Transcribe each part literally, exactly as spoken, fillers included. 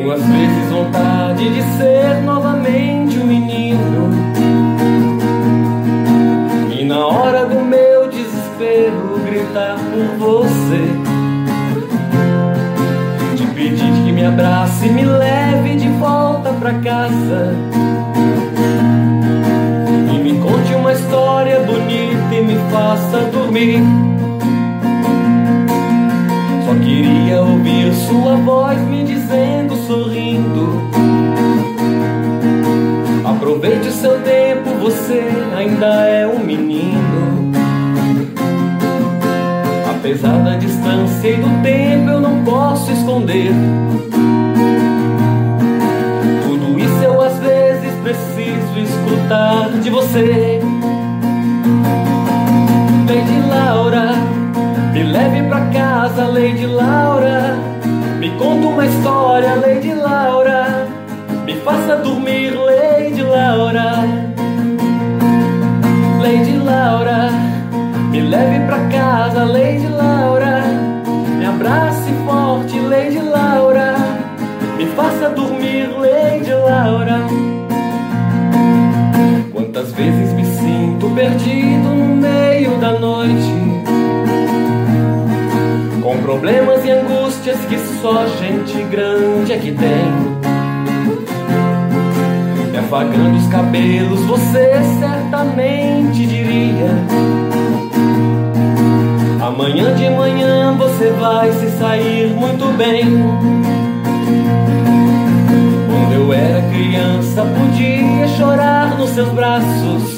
Tenho às vezes vontade de ser novamente um menino, e na hora do meu desespero gritar por você, te pedir que me abrace e me leve de volta pra casa, e me conte uma história bonita e me faça dormir. Só queria ouvir sua voz me dizendo, sorrindo: aproveite o seu tempo, você ainda é um menino. Apesar da distância e do tempo, eu não posso esconder. Tudo isso eu às vezes preciso escutar de você. Lady Laura, me leve pra casa, Lady Laura. Me conta uma história, Lady Laura. Me faça dormir, Lady Laura. Lady Laura, me leve pra casa, Lady Laura. Me abrace forte, Lady Laura. Me faça dormir, Lady Laura. Quantas vezes me sinto perdido no meio da noite, com problemas e angústias que só gente grande é que tem. Me afagando os cabelos, você certamente diria: amanhã de manhã você vai se sair muito bem. Quando eu era criança podia chorar nos seus braços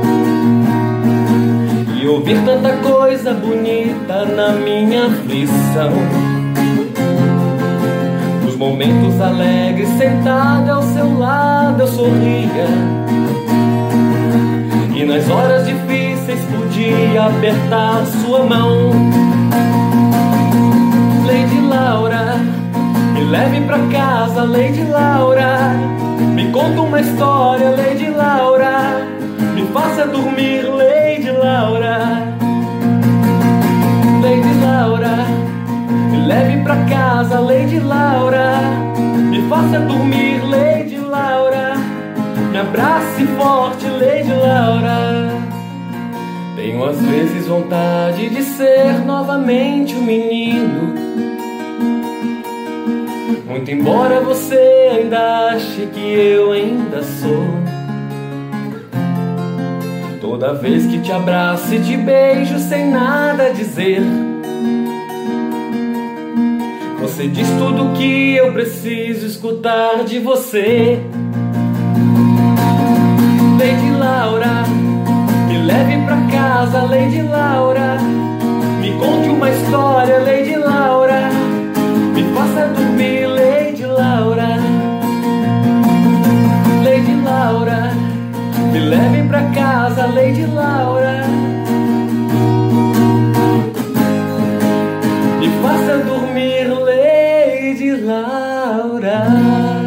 e ouvir tanta coisa bonita na minha aflição. Nos momentos alegres, sentada ao seu lado, eu sorria, e nas horas difíceis podia apertar sua mão. Lady Laura, me leve pra casa, Lady Laura. Me conta uma história, Lady Laura. Me faça dormir, Lady Laura. Lady Laura, me leve pra casa, Lady Laura. Me faça dormir, Lady Laura. Me abrace forte, Lady Laura. Tenho às vezes vontade de ser novamente um menino, muito embora você ainda ache que eu ainda sou. Toda vez que te abraço e te beijo sem nada dizer, você diz tudo que eu preciso escutar de você. Lady Laura, me leve pra casa, Lady Laura. Me conte uma história, Lady Laura. Me faça dormir, Lady Laura. Lady Laura, me leve pra casa, Lady Laura. Me faça dormir, Lady Laura.